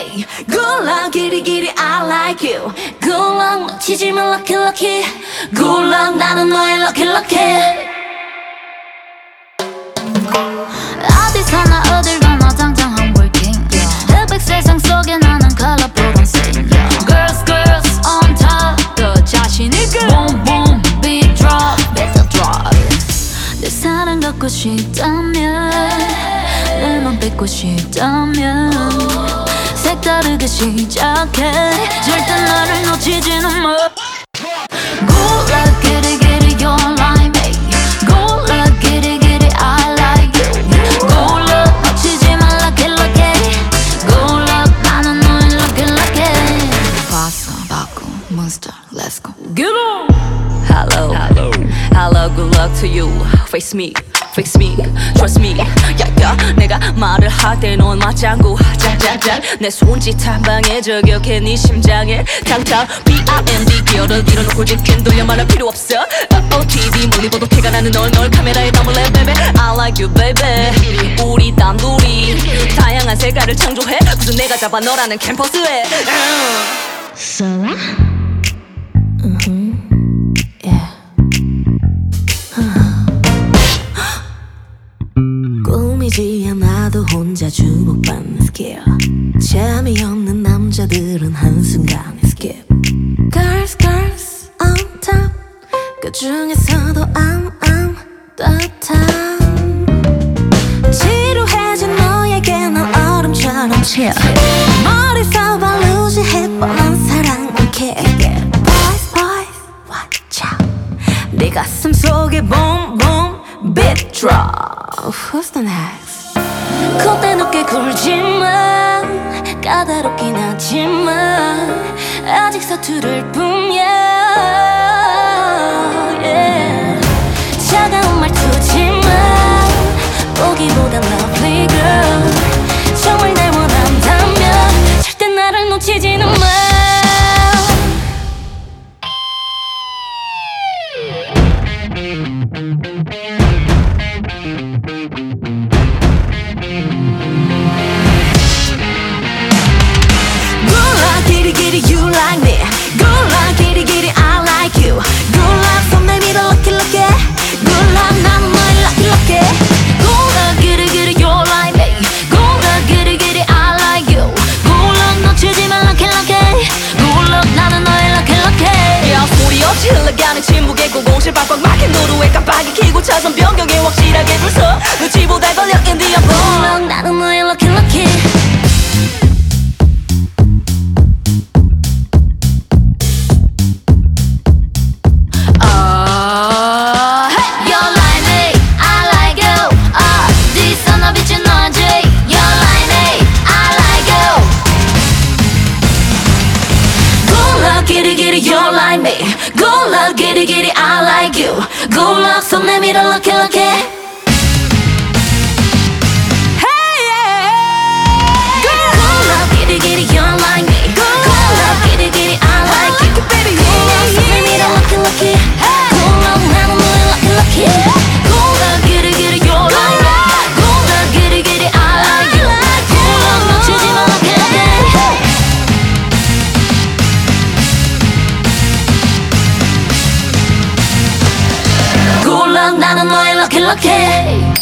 me. Good luck, giddy giddy, I like you. Good luck, 놓치지 마, lucky lucky. Good luck, 나는 너의 lucky lucky. 어디서나 어딜 가나 당장 I'm working. 흑백 세상 속에 나는 colorful dancing. Girls girls on top, 더 자신 있게. Boom boom, beat drop, better drop. 내 사랑 갖고 싶다면, 내 맘 뺏고 싶다면, 색다르게 시작해. 절대 나를 놓치지는 마. Good luck, giddy giddy, you're like me. Good luck, giddy giddy, I like you. Good luck, 놓치지 마, lucky lucky. Good luck, 나는 너의 lucky lucky. 봤어, 바꾸, monster, let's go. Get on! Hello, hello, hello, good luck to you. Face me, fix me, trust me. 야야, 내가 말을 할 때 넌 맞장구 짱짱짱. 내 손짓 한 방에 저격해 네 심장에 당장 B.I.M.D. 기어를 밀어놓고 직진 돌려 말할 필요 없어. OOTD 멀리 보도 티가 나는 널 카메라에 담을래 baby. I like you baby. 우리 단둘이 다양한 색깔을 창조해. 무슨 내가 잡아 너라는 캠퍼스에. Sola? 꿈이지 않아도 혼자 주목받는 스킬. 재미없는 남자들은 한순간에 skip. Girls, girls on top. 그 중에서도 I'm 따뜻한. 지루해진 너에게 난 얼음처럼 chill. 머리서 발루지 뻔한 사랑은 kick. Boys, boys, watch out. 내 가슴 속에 boom, boom, beat drop. Who's the next? 콧대 높게 굴지만 까다롭긴 하지만 아직 서투를 뿐이야. Yeah. 차가운 말투지만 보기보단 lovely girl. 정말 날 원한다면 절대 나를 놓치지는 마. You like me. Good luck, giddy giddy, I like you. Good luck, 손 내밀어 lucky lucky. Good luck, 나는 너의 lucky lucky. Good luck, giddy giddy, you're like me. Good luck, giddy giddy, I like you. Good luck, 놓치지 마 lucky lucky. Good luck, 나는 너의 lucky lucky. Yeah, 소리 없이 흘러가는 침묵에 고공실 빡빡 막힌 노루에 깜빡이 켜고 차선 변경에 확실하게 줄 서 눈치보다 걸려 in the apple. Good luck, 나는 너의 lucky lucky. Giddy giddy, you're like me. Good luck, giddy giddy, I like you. Good luck, 손 내밀어 lucky lucky. Hey yeah. Good luck, giddy giddy, you're like me. Good luck, giddy giddy, I like you. Good luck, 손 내밀어 lucky lucky. Good luck, 나는 너의 lucky lucky. Good luck, giddy giddy, you're like me. Good luck, giddy giddy, I like you. Good luck, 놓치지 마 lucky lucky. 나는 너의 lucky lucky.